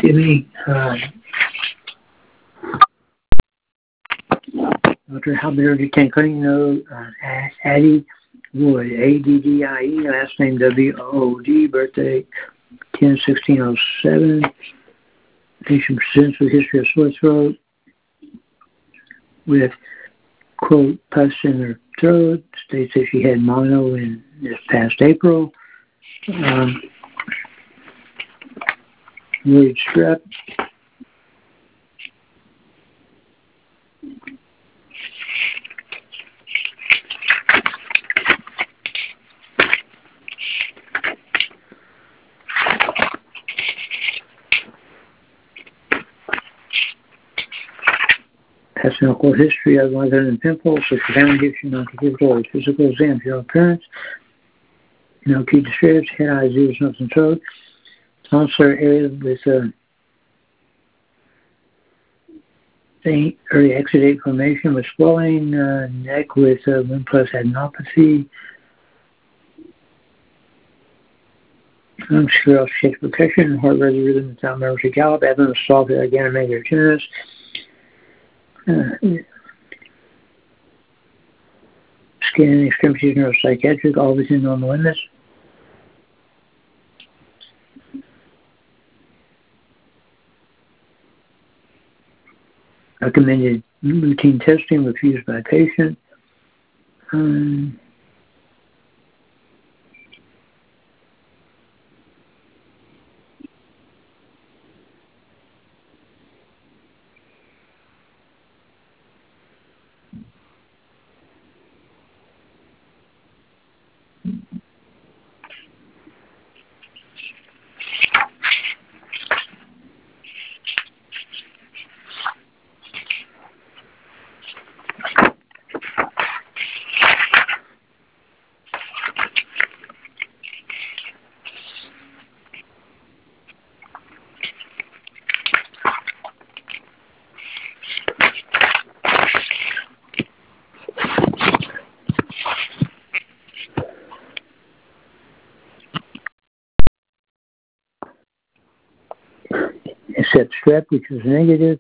me. Dr. Halbert Detained Cutting Note on Addie Wood, Addie, last name Wood, birthday 10/16/07. Patient presents with history of sore throat with, quote, pus in her throat. States that she had mono in this past April. Worried strep. Has medical history of other than pimples, so she found gives you non-physical exam for your appearance. No key distress, head, eyes, ears, nose, and throat. Tonsillar area with faint early exudate formation with swelling, neck with 1+ adenopathy. Scleral shake percussion, heart rate rhythm without nervous gallop, abdomen soft, again, major tenderness. Skin, extremities, neuropsychiatric, all within normal limits. Recommended routine testing refused by patient. Except strep, which was negative.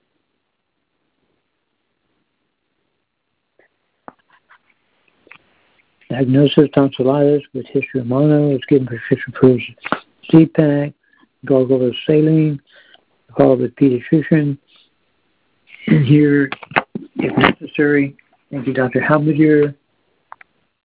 Diagnosis, tonsillitis with history of mono. It's given prescription for Z-Pack, gargle with saline, call with pediatrician. And here, if necessary, thank you, Dr. Halbert.